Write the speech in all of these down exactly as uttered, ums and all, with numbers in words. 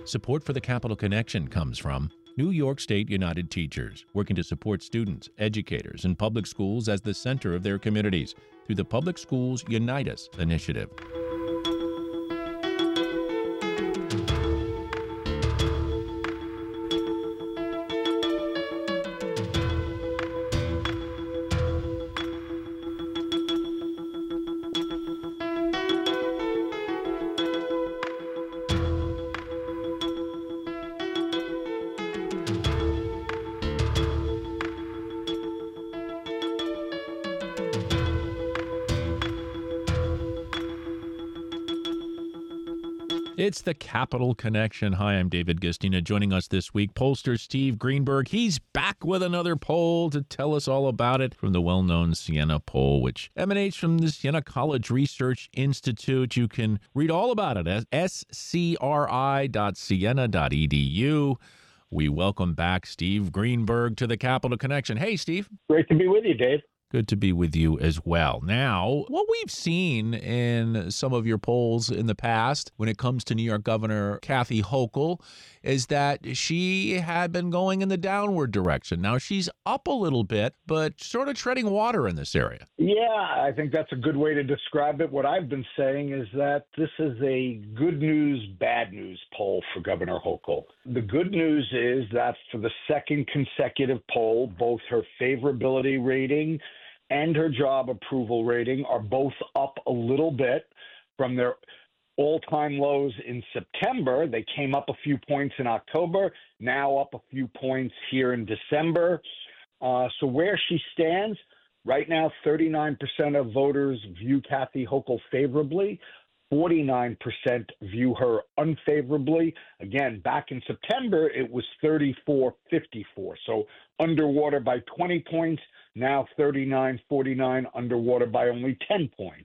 Support for the Capital Connection comes from New York State United Teachers, working to support students, educators, and public schools as the center of their communities through the Public Schools Unite Us initiative. It's the Capital Connection. Hi, I'm David Gistina. Joining us this week, pollster Steve Greenberg. He's back with another poll to tell us all about it from the well-known Siena poll, which emanates from the Siena College Research Institute. You can read all about it at s c r i dot siena dot e d u. We welcome back Steve Greenberg to the Capital Connection. Hey, Steve. Great to be with you, Dave. Good to be with you as well. Now, what we've seen in some of your polls in the past when it comes to New York Governor Kathy Hochul is that she had been going in the downward direction. Now she's up a little bit, but sort of treading water in this area. Yeah, I think that's a good way to describe it. What I've been saying is that this is a good news, bad news poll for Governor Hochul. The good news is that for the second consecutive poll, both her favorability rating and her job approval rating are both up a little bit from their all-time lows in September. They came up a few points in October, now up a few points here in December. Uh, so where she stands, right now thirty-nine percent of voters view Kathy Hochul favorably, forty-nine percent view her unfavorably. Again, back in September, it was thirty-four fifty-four, so underwater by twenty points. Now thirty-nine forty-nine, underwater by only ten points.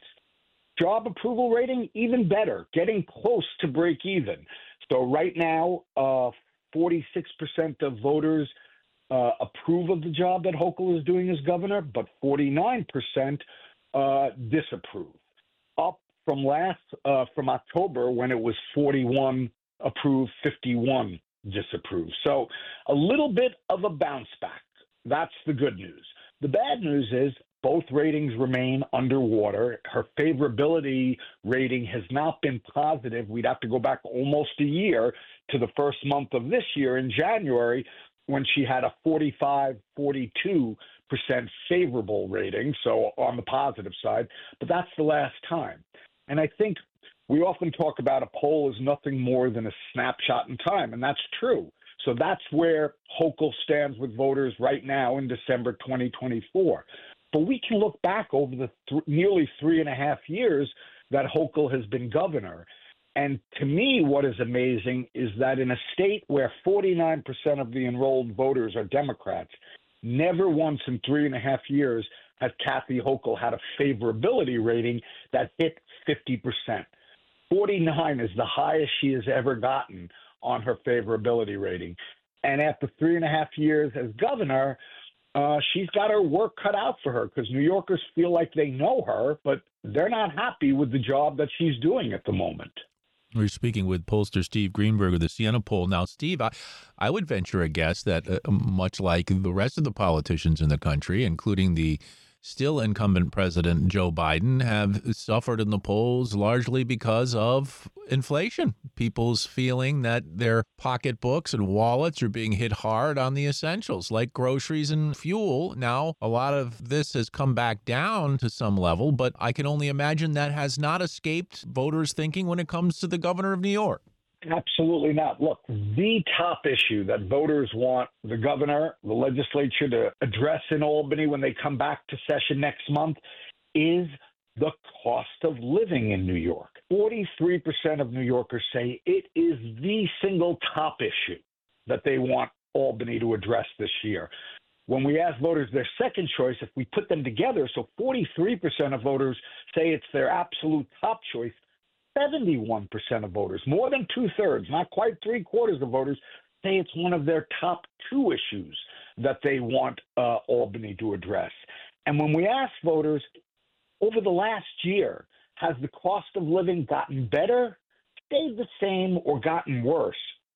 Job approval rating, even better, getting close to break even. So right now, uh, forty-six percent of voters uh, approve of the job that Hochul is doing as governor, but forty-nine percent uh, disapprove. Up from last, uh, from October when it was forty-one approve, fifty-one disapprove. So a little bit of a bounce back. That's the good news. The bad news is both ratings remain underwater. Her favorability rating has not been positive. We'd have to go back almost a year to the first month of this year in January when she had a forty-five forty-two percent favorable rating, so on the positive side. But that's the last time. And I think we often talk about a poll as nothing more than a snapshot in time, and that's true. So that's where Hochul stands with voters right now in December twenty twenty-four. But we can look back over the th- nearly three and a half years that Hochul has been governor. And to me, what is amazing is that in a state where forty-nine percent of the enrolled voters are Democrats, never once in three and a half years has Kathy Hochul had a favorability rating that hit fifty percent. forty-nine is the highest she has ever gotten on her favorability rating. And after three and a half years as governor, uh, she's got her work cut out for her because New Yorkers feel like they know her, but they're not happy with the job that she's doing at the moment. We're speaking with pollster Steve Greenberg of the Siena poll. Now, Steve, I, I would venture a guess that uh, much like the rest of the politicians in the country, including the still incumbent President Joe Biden, have suffered in the polls largely because of inflation. People's feeling that their pocketbooks and wallets are being hit hard on the essentials like groceries and fuel. Now, a lot of this has come back down to some level, but I can only imagine that has not escaped voters' thinking when it comes to the governor of New York. Absolutely not. Look, the top issue that voters want the governor, the legislature to address in Albany when they come back to session next month is the cost of living in New York. forty-three percent of New Yorkers say it is the single top issue that they want Albany to address this year. When we ask voters their second choice, if we put them together, so forty-three percent of voters say it's their absolute top choice, seventy-one percent of voters, more than two-thirds, not quite three-quarters of voters, say it's one of their top two issues that they want uh, Albany to address. And when we ask voters, over the last year, has the cost of living gotten better, stayed the same, or gotten worse?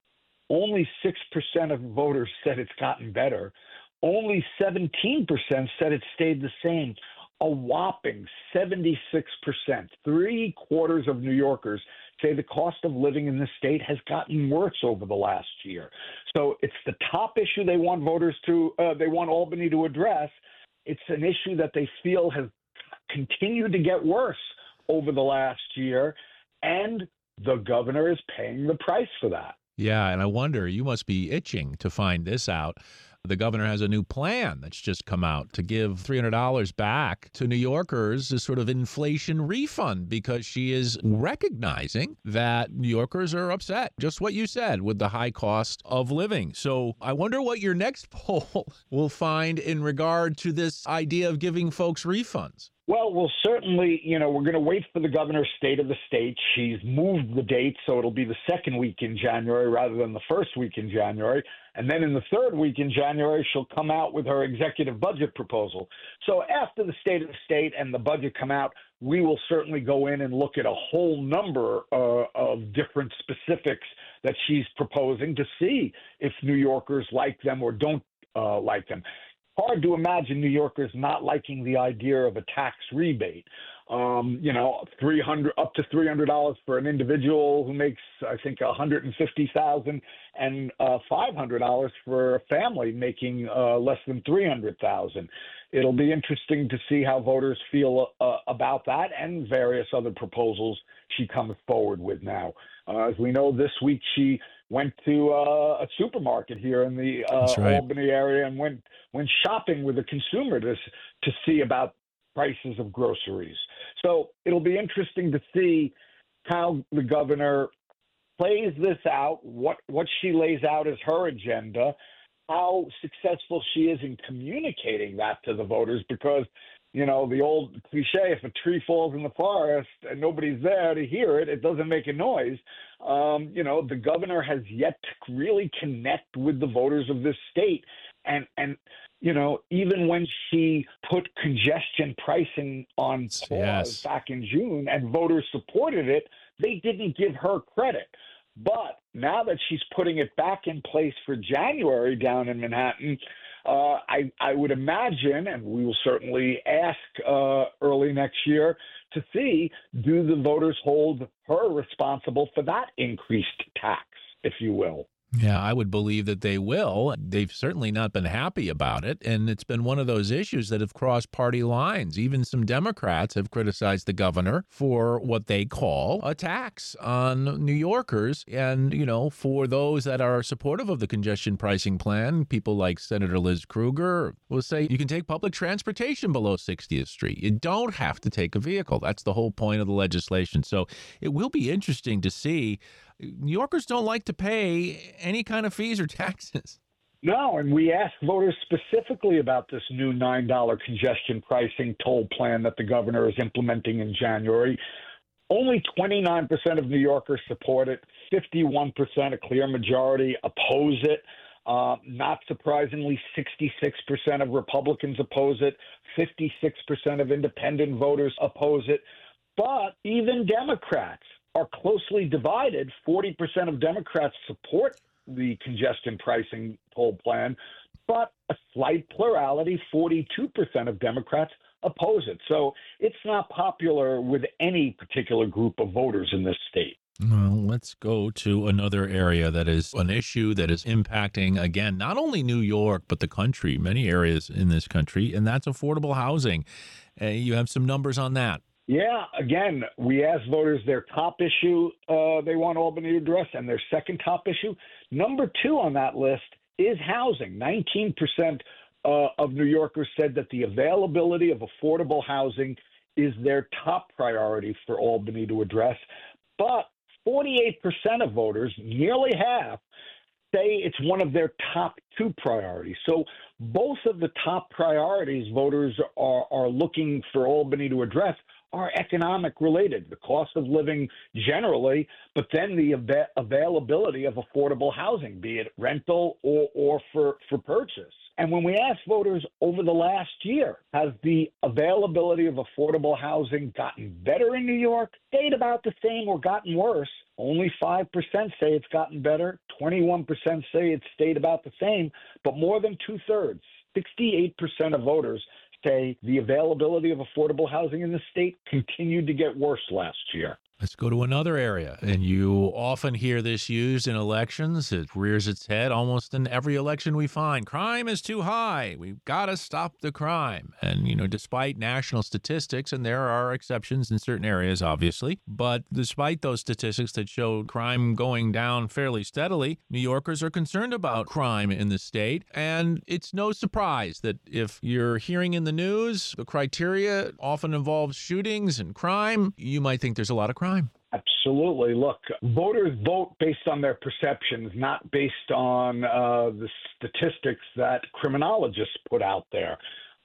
only six percent of voters said it's gotten better. Only seventeen percent said it stayed the same. A whopping seventy-six percent, three quarters of New Yorkers say the cost of living in the state has gotten worse over the last year. So it's the top issue they want voters to, uh, they want Albany to address. It's an issue that they feel has continued to get worse over the last year, and the governor is paying the price for that. Yeah, and I wonder, you must be itching to find this out. The governor has a new plan that's just come out to give three hundred dollars back to New Yorkers as sort of inflation refund, because she is recognizing that New Yorkers are upset, just what you said, with the high cost of living. So I wonder what your next poll will find in regard to this idea of giving folks refunds. Well, we'll certainly, you know, we're going to wait for the governor's state of the state. She's moved the date, so it'll be the second week in January rather than the first week in January. And then in the third week in January, she'll come out with her executive budget proposal. So after the state of the state and the budget come out, we will certainly go in and look at a whole number uh, of different specifics that she's proposing to see if New Yorkers like them or don't uh, like them. Hard to imagine New Yorkers not liking the idea of a tax rebate. Um, you know, three hundred up to three hundred dollars for an individual who makes, I think, one hundred fifty thousand, and uh, five hundred dollars for a family making uh, less than three hundred thousand. It'll be interesting to see how voters feel uh, about that and various other proposals she comes forward with now. Uh, as we know, this week she went to uh, a supermarket here in the uh, right. Albany area and went went shopping with a consumer to to see about prices of groceries. So it'll be interesting to see how the governor plays this out, what what she lays out as her agenda, how successful she is in communicating that to the voters, because, you know, the old cliche, if a tree falls in the forest and nobody's there to hear it, it doesn't make a noise. Um, you know, the governor has yet to really connect with the voters of this state. And, and you know, even when she put congestion pricing on pause yes. back in June and voters supported it, they didn't give her credit. But now that she's putting it back in place for January down in Manhattan, uh, I, I would imagine, and we will certainly ask uh, early next year to see, do the voters hold her responsible for that increased tax, if you will? Yeah, I would believe that they will. They've certainly not been happy about it, and it's been one of those issues that have crossed party lines. Even some Democrats have criticized the governor for what they call a tax on New Yorkers. And, you know, for those that are supportive of the congestion pricing plan, people like Senator Liz Krueger will say you can take public transportation below sixtieth Street. You don't have to take a vehicle. That's the whole point of the legislation. So it will be interesting to see. New Yorkers don't like to pay any kind of fees or taxes. No, and we asked voters specifically about this new nine dollar congestion pricing toll plan that the governor is implementing in January. Only twenty-nine percent of New Yorkers support it. fifty-one percent, a clear majority, oppose it. Uh, not surprisingly, sixty-six percent of Republicans oppose it. fifty-six percent of independent voters oppose it. But even Democrats are closely divided. forty percent of Democrats support the congestion pricing toll plan, but a slight plurality, forty-two percent of Democrats oppose it. So it's not popular with any particular group of voters in this state. Well, let's go to another area that is an issue that is impacting, again, not only New York, but the country, many areas in this country, and that's affordable housing. Uh, you have some numbers on that. Yeah, again, we asked voters their top issue uh, they want Albany to address, and their second top issue. Number two on that list is housing. nineteen percent uh, of New Yorkers said that the availability of affordable housing is their top priority for Albany to address. But forty-eight percent of voters, nearly half, say it's one of their top two priorities. So both of the top priorities voters are, are looking for Albany to address are economic related, the cost of living generally, but then the av- availability of affordable housing, be it rental or, or for, for purchase. And when we ask voters over the last year, has the availability of affordable housing gotten better in New York, stayed about the same, or gotten worse? Only five percent say it's gotten better. twenty-one percent say it's stayed about the same. But more than two-thirds, sixty-eight percent of voters say the availability of affordable housing in the state continued to get worse last year. Let's go to another area. And you often hear this used in elections. It rears its head almost in every election we find. Crime is too high. We've got to stop the crime. And, you know, despite national statistics, and there are exceptions in certain areas, obviously, but despite those statistics that show crime going down fairly steadily, New Yorkers are concerned about crime in the state. And it's no surprise that if you're hearing in the news, the criteria often involves shootings and crime, you might think there's a lot of crime. Absolutely. Look, voters vote based on their perceptions, not based on uh, the statistics that criminologists put out there.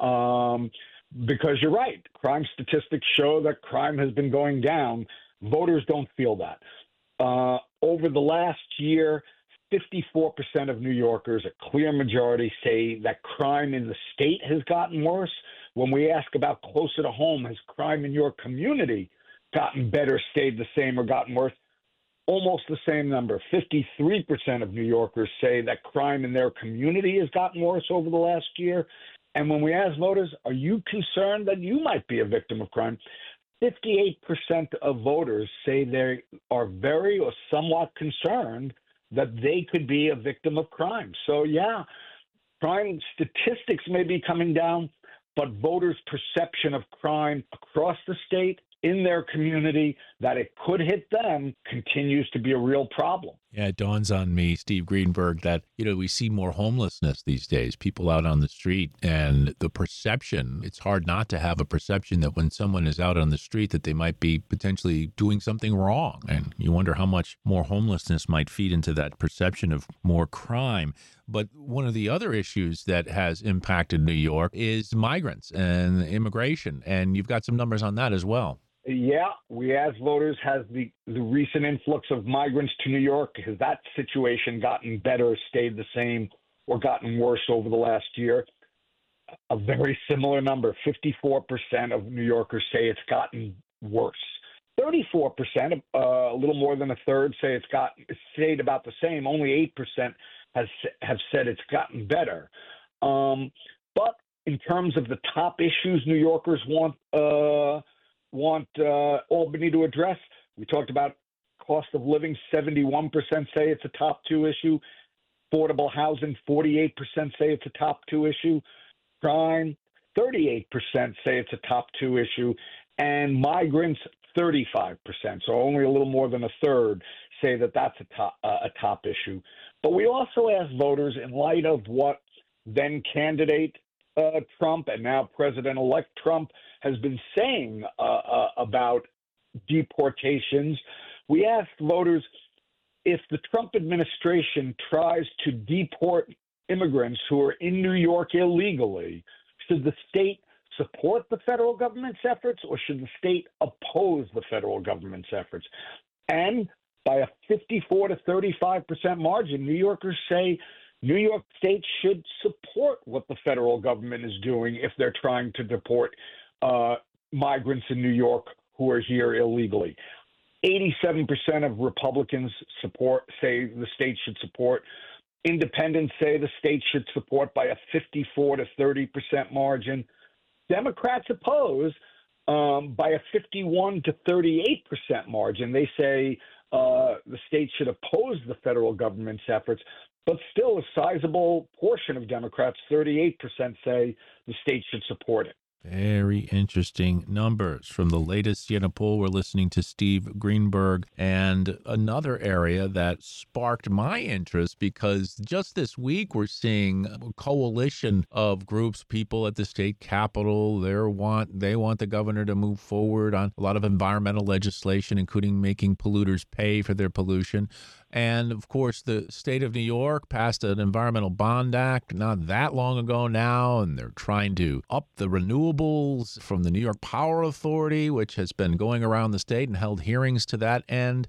Um, because you're right, crime statistics show that crime has been going down. Voters don't feel that. Uh, over the last year, fifty-four percent of New Yorkers, a clear majority, say that crime in the state has gotten worse. When we ask about closer to home, has crime in your community gotten better, stayed the same, or gotten worse? Almost the same number. fifty-three percent of New Yorkers say that crime in their community has gotten worse over the last year. And when we ask voters, are you concerned that you might be a victim of crime? fifty-eight percent of voters say they are very or somewhat concerned that they could be a victim of crime. So, yeah, crime statistics may be coming down, but voters' perception of crime across the state, in their community, that it could hit them, continues to be a real problem. Yeah, it dawns on me, Steve Greenberg, that, you know, we see more homelessness these days, people out on the street, and the perception, it's hard not to have a perception that when someone is out on the street that they might be potentially doing something wrong. And you wonder how much more homelessness might feed into that perception of more crime. But one of the other issues that has impacted New York is migrants and immigration, and you've got some numbers on that as well. Yeah, we as voters, has the, the recent influx of migrants to New York, has that situation gotten better, stayed the same, or gotten worse over the last year? A very similar number, fifty-four percent of New Yorkers say it's gotten worse. thirty-four percent, uh, a little more than a third, say it's got stayed about the same. Only eight percent has have said it's gotten better. Um, but in terms of the top issues New Yorkers want uh, want uh, Albany to address, we talked about cost of living. seventy-one percent say it's a top two issue. Affordable housing, forty-eight percent say it's a top two issue. Crime, thirty-eight percent say it's a top two issue. And migrants, thirty-five percent. So only a little more than a third say that that's a top, uh, a top issue. But we also asked voters, in light of what then candidate uh, Trump and now President-elect Trump has been saying uh, uh, about deportations, we asked voters, if the Trump administration tries to deport immigrants who are in New York illegally, should the state support the federal government's efforts, or should the state oppose the federal government's efforts? And by a fifty-four to thirty-five percent margin, New Yorkers say New York State should support what the federal government is doing if they're trying to deport uh, migrants in New York who are here illegally. eighty-seven percent of Republicans support, say the state should support. Independents say the state should support by a fifty-four to thirty percent margin. Democrats oppose um, by a fifty-one to thirty-eight percent margin. They say uh, the state should oppose the federal government's efforts, but still a sizable portion of Democrats, thirty-eight percent, say the state should support it. Very interesting numbers from the latest Siena poll. We're listening to Steve Greenberg. And another area that sparked my interest, because just this week we're seeing a coalition of groups, people at the state capitol. They want they want the governor to move forward on a lot of environmental legislation, including making polluters pay for their pollution. And of course, the state of New York passed an Environmental Bond Act not that long ago now, and they're trying to up the renewables from the New York Power Authority, which has been going around the state and held hearings to that end.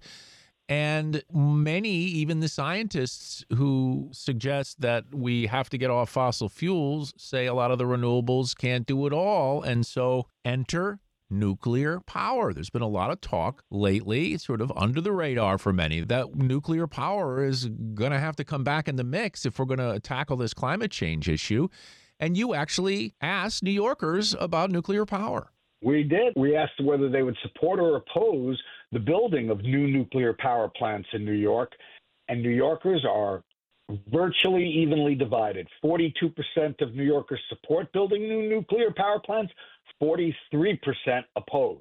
And many, even the scientists who suggest that we have to get off fossil fuels, say a lot of the renewables can't do it all. And so enter nuclear power. There's been a lot of talk lately, sort of under the radar for many, that nuclear power is going to have to come back in the mix if we're going to tackle this climate change issue. And you actually asked New Yorkers about nuclear power. We did. We asked whether they would support or oppose the building of new nuclear power plants in New York. And New Yorkers are virtually evenly divided. forty-two percent of New Yorkers support building new nuclear power plants, forty-three percent oppose.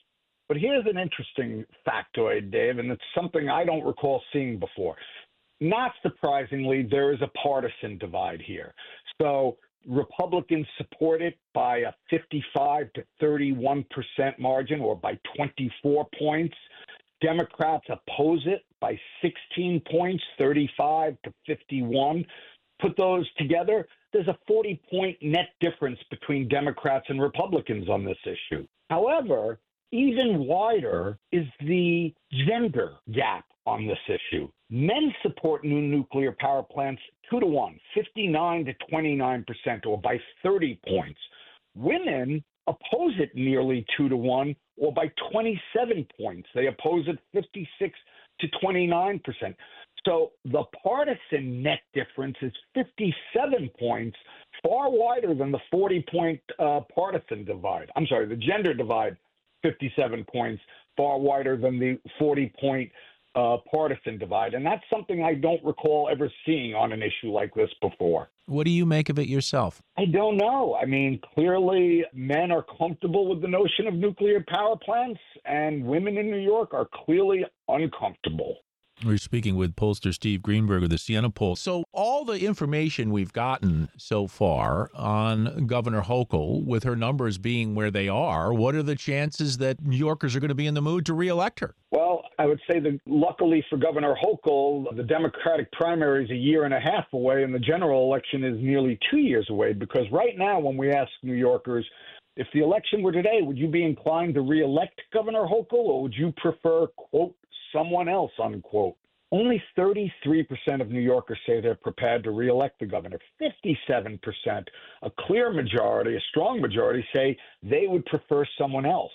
But here's an interesting factoid, Dave, and it's something I don't recall seeing before. Not surprisingly, there is a partisan divide here. So Republicans support it by a fifty-five to thirty-one percent margin, or by twenty-four points. Democrats oppose it by sixteen points, thirty-five to fifty-one. Put those together, there's a forty-point net difference between Democrats and Republicans on this issue. However, even wider is the gender gap on this issue. Men support new nuclear power plants two to one, fifty-nine to twenty-nine percent, or by thirty points. Women oppose it nearly two to one, or by twenty-seven points. They oppose it fifty-six to twenty-nine percent. So the partisan net difference is fifty-seven points, far wider than the forty-point uh, partisan divide. I'm sorry, the gender divide, fifty-seven points, far wider than the forty-point uh, partisan divide. And that's something I don't recall ever seeing on an issue like this before. What do you make of it yourself? I don't know. I mean, clearly men are comfortable with the notion of nuclear power plants, and women in New York are clearly uncomfortable. We're speaking with pollster Steve Greenberg of the Siena Poll. So all the information we've gotten so far on Governor Hochul, with her numbers being where they are, what are the chances that New Yorkers are going to be in the mood to reelect her? Well, I would say that luckily for Governor Hochul, the Democratic primary is a year and a half away, and the general election is nearly two years away. Because right now, when we ask New Yorkers, if the election were today, would you be inclined to reelect Governor Hochul, or would you prefer, quote, someone else, unquote? Only thirty-three percent of New Yorkers say they're prepared to reelect the governor. fifty-seven percent, a clear majority, a strong majority, say they would prefer someone else.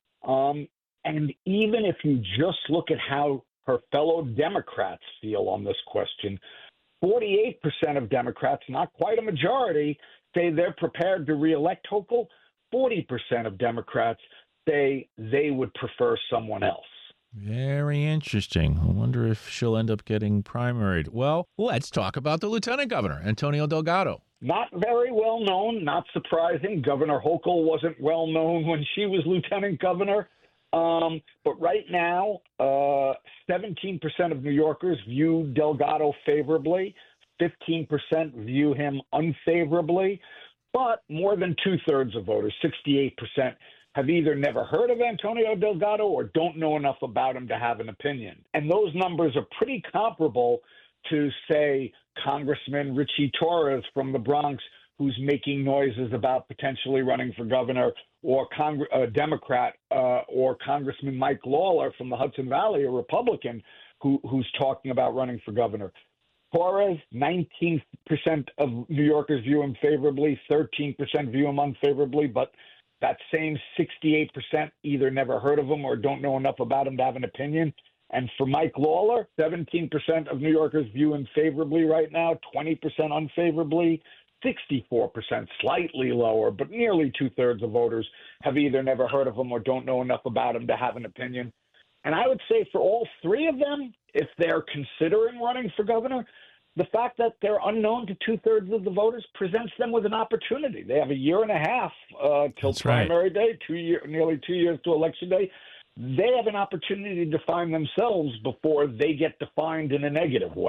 Um, and even if you just look at how her fellow Democrats feel on this question, forty-eight percent of Democrats, not quite a majority, say they're prepared to reelect Hochul. forty percent of Democrats say they would prefer someone else. Very interesting. I wonder if she'll end up getting primaried. Well, let's talk about the lieutenant governor, Antonio Delgado. Not very well known, not surprising. Governor Hochul wasn't well known when she was lieutenant governor. Um, but right now, uh, seventeen percent of New Yorkers view Delgado favorably. fifteen percent view him unfavorably. But more than two-thirds of voters, sixty-eight percent, have either never heard of Antonio Delgado or don't know enough about him to have an opinion. And those numbers are pretty comparable to, say, Congressman Richie Torres from the Bronx, who's making noises about potentially running for governor, or Cong- a Democrat, uh, or Congressman Mike Lawler from the Hudson Valley, a Republican, who, who's talking about running for governor. Torres, nineteen percent of New Yorkers view him favorably, thirteen percent view him unfavorably, but that same sixty-eight percent either never heard of him or don't know enough about him to have an opinion. And for Mike Lawler, seventeen percent of New Yorkers view him favorably right now, twenty percent unfavorably, sixty-four percent, slightly lower, but nearly two-thirds of voters have either never heard of him or don't know enough about him to have an opinion. And I would say for all three of them, if they're considering running for governor, the fact that they're unknown to two-thirds of the voters presents them with an opportunity. They have a year and a half uh, till That's primary right. day, two year, nearly two years to election day. They have an opportunity to define themselves before they get defined in a negative way.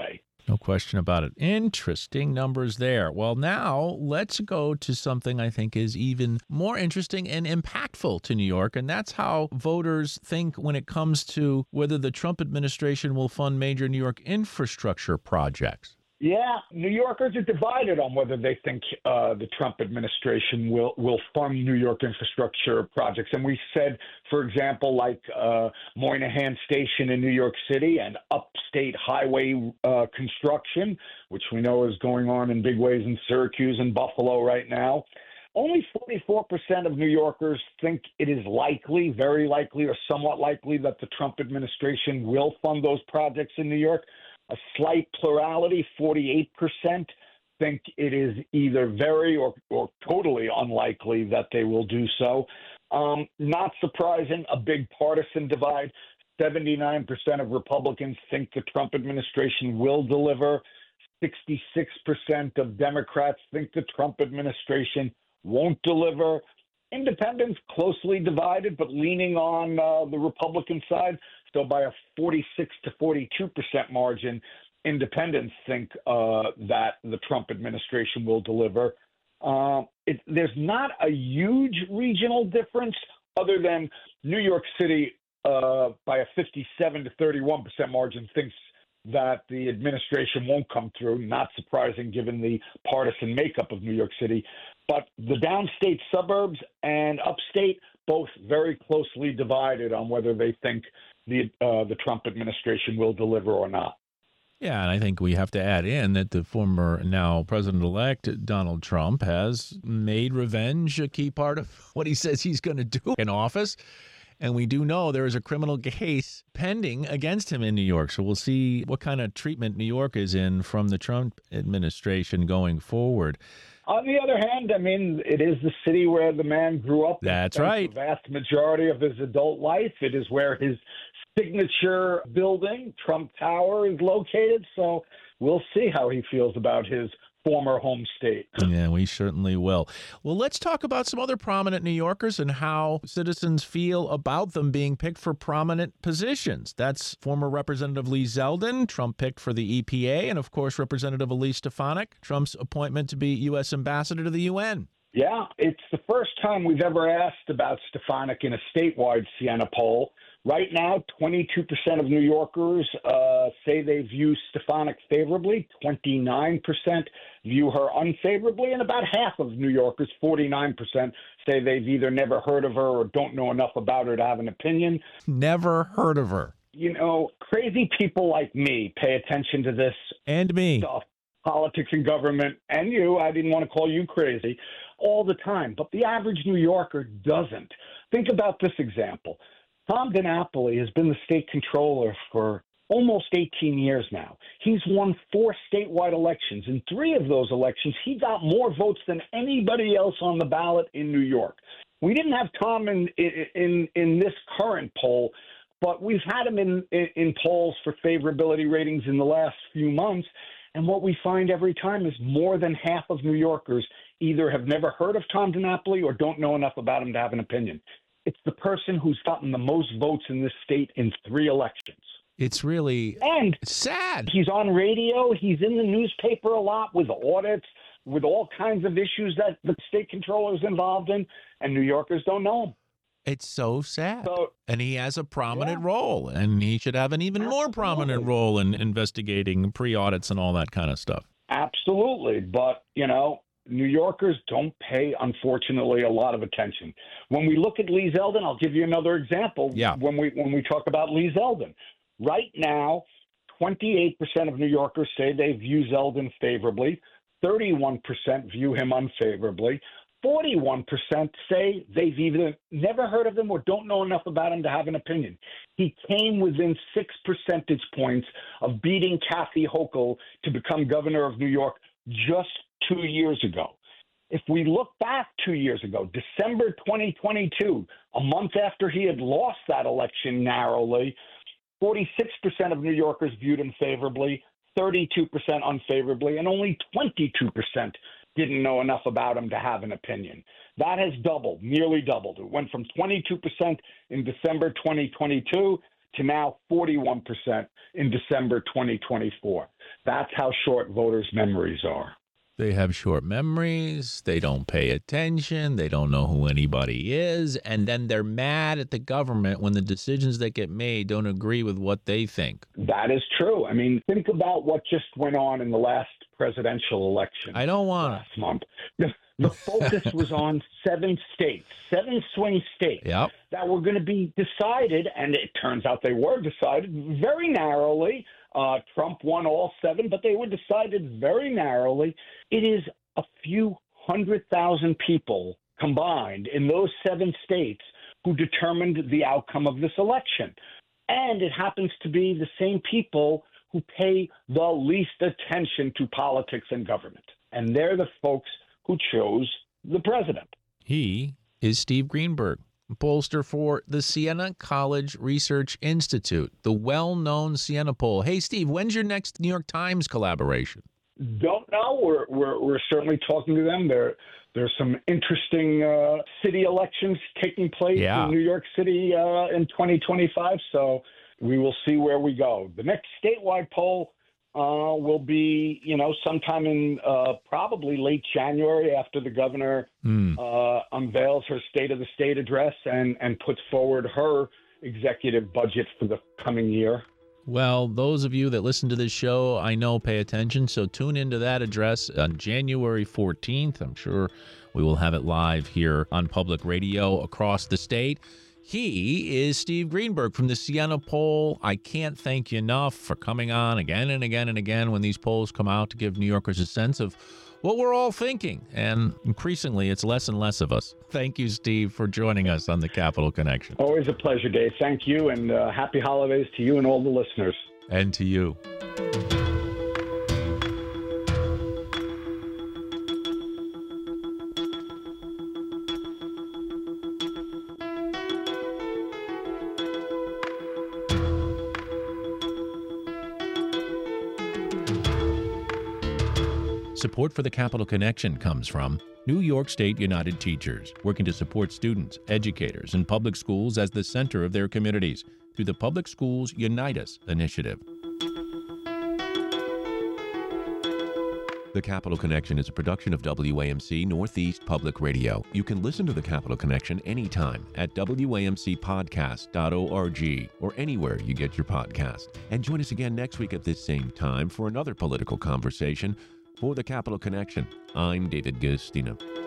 No question about it. Interesting numbers there. Well, now let's go to something I think is even more interesting and impactful to New York, and that's how voters think when it comes to whether the Trump administration will fund major New York infrastructure projects. Yeah, New Yorkers are divided on whether they think uh, the Trump administration will, will fund New York infrastructure projects. And we said, for example, like uh, Moynihan Station in New York City and upstate highway uh, construction, which we know is going on in big ways in Syracuse and Buffalo right now. Only forty-four percent of New Yorkers think it is likely, very likely, or somewhat likely that the Trump administration will fund those projects in New York. A slight plurality, forty-eight percent, think it is either very or, or totally unlikely that they will do so. Um, not surprising, a big partisan divide. seventy-nine percent of Republicans think the Trump administration will deliver. sixty-six percent of Democrats think the Trump administration won't deliver. Independents closely divided, but leaning on uh, the Republican side. So by a forty-six to forty-two percent margin, independents think uh, that the Trump administration will deliver. Uh, it, there's not a huge regional difference other than New York City uh, by a fifty-seven to thirty-one percent margin thinks that the administration won't come through. Not surprising given the partisan makeup of New York City. But the downstate suburbs and upstate, both very closely divided on whether they think the uh, the Trump administration will deliver or not. Yeah, and I think we have to add in that the former, now President-elect Donald Trump has made revenge a key part of what he says he's going to do in office. And we do know there is a criminal case pending against him in New York. So we'll see what kind of treatment New York is in from the Trump administration going forward. On the other hand, I mean, it is the city where the man grew up. That's right. The vast majority of his adult life. It is where his signature building, Trump Tower, is located. So we'll see how he feels about his former home state. Yeah, we certainly will. Well, let's talk about some other prominent New Yorkers and how citizens feel about them being picked for prominent positions. That's former Representative Lee Zeldin, Trump picked for the E P A, and of course, Representative Elise Stefanik, Trump's appointment to be U S ambassador to the U N. Yeah, it's the first time we've ever asked about Stefanik in a statewide Siena poll. Right now, twenty-two percent of New Yorkers uh, say they view Stefanik favorably, twenty-nine percent view her unfavorably, and about half of New Yorkers, forty-nine percent, say they've either never heard of her or don't know enough about her to have an opinion. Never heard of her. You know, crazy people like me pay attention to this and me. stuff, politics and government, and you. I didn't want to call you crazy all the time, but the average New Yorker doesn't. Think about this example. Tom DiNapoli has been the state controller for almost eighteen years now. He's won four statewide elections. In three of those elections, he got more votes than anybody else on the ballot in New York. We didn't have Tom in in in this current poll, but we've had him in, in, in polls for favorability ratings in the last few months. And what we find every time is more than half of New Yorkers either have never heard of Tom DiNapoli or don't know enough about him to have an opinion. It's the person who's gotten the most votes in this state in three elections. It's really and sad. He's on radio. He's in the newspaper a lot with audits, with all kinds of issues that the state controller is involved in, and New Yorkers don't know him. It's so sad. So, and he has a prominent yeah. role, and he should have an even Absolutely. more prominent role in investigating pre-audits and all that kind of stuff. Absolutely. But, you know, New Yorkers don't pay, unfortunately, a lot of attention. When we look at Lee Zeldin, I'll give you another example. Yeah. When we when we talk about Lee Zeldin, right now, twenty-eight percent of New Yorkers say they view Zeldin favorably. thirty-one percent view him unfavorably. forty-one percent say they've either never heard of him or don't know enough about him to have an opinion. He came within six percentage points of beating Kathy Hochul to become governor of New York just two years ago. If we look back two years ago, December twenty twenty-two, a month after he had lost that election narrowly, forty-six percent of New Yorkers viewed him favorably, thirty-two percent unfavorably, and only twenty-two percent didn't know enough about him to have an opinion. That has doubled, nearly doubled. It went from twenty-two percent in December twenty twenty-two to now forty-one percent in December twenty twenty-four. That's how short voters' memories are. They have short memories. They don't pay attention. They don't know who anybody is. And then they're mad at the government when the decisions that get made don't agree with what they think. That is true. I mean, think about what just went on in the last presidential election. I don't want last month. The, the focus was on seven states, seven swing states Yep. that were going to be decided, and it turns out they were decided very narrowly. Uh, Trump won all seven, but they were decided very narrowly. It is a few hundred thousand people combined in those seven states who determined the outcome of this election. And it happens to be the same people who pay the least attention to politics and government. And they're the folks who chose the president. He is Steve Greenberg, pollster for the Siena College Research Institute, the well-known Siena poll. Hey, Steve, when's your next New York Times collaboration? Don't know. We're we're, we're certainly talking to them. There there's some interesting uh, city elections taking place Yeah. in New York City uh, in twenty twenty-five. So we will see where we go. The next statewide poll uh, will be, you know, sometime in uh, probably late January after the governor Hmm. uh, unveils her State of the State address and, and puts forward her executive budget for the coming year. Well, those of you that listen to this show, I know, pay attention. So tune into that address on January fourteenth. I'm sure we will have it live here on public radio across the state. He is Steve Greenberg from the Siena poll. I can't thank you enough for coming on again and again and again when these polls come out to give New Yorkers a sense of what we're all thinking. And increasingly, it's less and less of us. Thank you, Steve, for joining us on the Capital Connection. Always a pleasure, Dave. Thank you, and uh, happy holidays to you and all the listeners. And to you. Support for the Capital Connection comes from New York State United Teachers, working to support students, educators, and public schools as the center of their communities through the Public Schools Unite Us initiative. The Capital Connection is a production of W A M C Northeast Public Radio. You can listen to The Capital Connection anytime at W A M C podcast dot org or anywhere you get your podcast. And join us again next week at this same time for another political conversation. For The Capital Connection, I'm David Guistina.